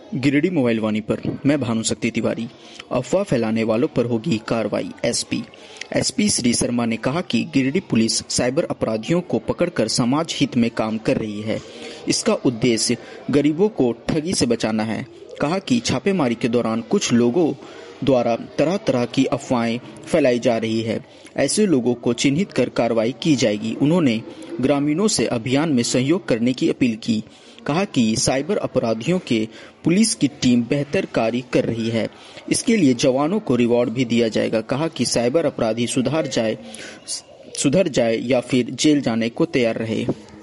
Giridih mobile वाणी पर मैं भानुशक्ति तिवारी। अफवाह फैलाने वालों पर होगी कार्रवाई। एसपी श्री शर्मा ने कहा कि गिरिडीह पुलिस साइबर अपराधियों को पकड़कर समाज हित में काम कर रही है। इसका उद्देश्य गरीबों को ठगी से बचाना है। कहा कि छापेमारी के दौरान कुछ लोगों द्वारा तरह तरह की अफवाहें फैलाई जा रही है। ऐसे लोगों को चिन्हित कर कार्रवाई की जाएगी। उन्होंने ग्रामीणों से अभियान में सहयोग करने की अपील की। कहा कि साइबर अपराधियों के पुलिस की टीम बेहतर कार्य कर रही है। इसके लिए जवानों को रिवॉर्ड भी दिया जाएगा। कहा कि साइबर अपराधी सुधर जाए या फिर जेल जाने को तैयार रहे।